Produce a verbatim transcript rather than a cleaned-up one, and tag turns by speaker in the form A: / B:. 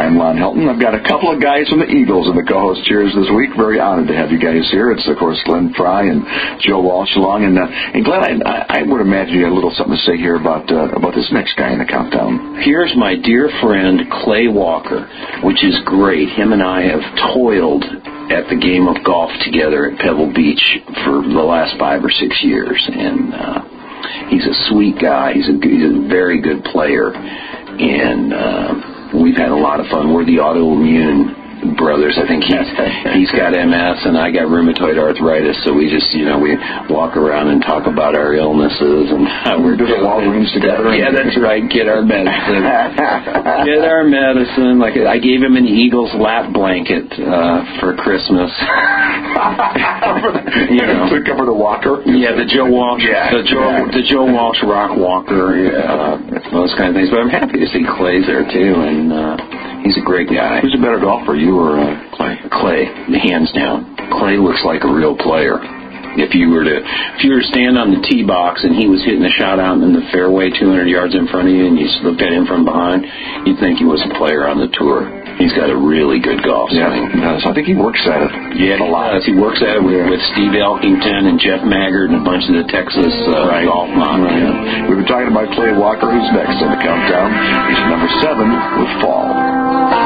A: I'm Lon Helton. I've got a couple of guys from the Eagles in the co-host chairs this week. Very honored to have you guys here. It's, of course, Glenn Fry and Joe Walsh along. And, uh, and Glenn, I, I would imagine you had a little something to say here about uh, about this next guy in the countdown.
B: Here's my dear friend, Clay Walker, which is great. Him and I have toiled at the game of golf together at Pebble Beach for the last five or six years. And uh, he's a sweet guy. He's a, he's a very good player. And uh, we've had a lot of fun. We're the autoimmune brothers. I think he's he's got M S and I got rheumatoid arthritis, so we just, you know, we walk around and talk about our illnesses and how we're
A: doing Walgreens together.
B: Yeah, that's right. Get our medicine. Get our medicine. Like I gave him an Eagles lap blanket uh, for Christmas.
A: you know, to cover the walker.
B: Yeah, the Joe Walsh.
A: Yeah,
B: the Joe
A: yeah.
B: the Joe Walsh rock walker. Yeah, uh, those kind of things. But I'm happy to see Clay's there too, and uh, he's a great guy.
A: Who's a better golfer, you or uh, Clay?
B: Clay, hands down. Clay looks like a real player. If you were to, if you were to stand on the tee box and he was hitting a shot out in the fairway, two hundred yards in front of you, and you looked at him from behind, you'd think he was a player on the tour. He's got a really good golf swing.
A: Yeah, so I think he works at it.
B: Yeah, a lot. He works at it with,
A: yeah.
B: with Steve Elkington and Jeff Maggard and a bunch of the Texas uh,
A: right.
B: golf moms.
A: Right. Yeah. We've been talking about Clay Walker, who's next on the countdown. He's number seven with Fall.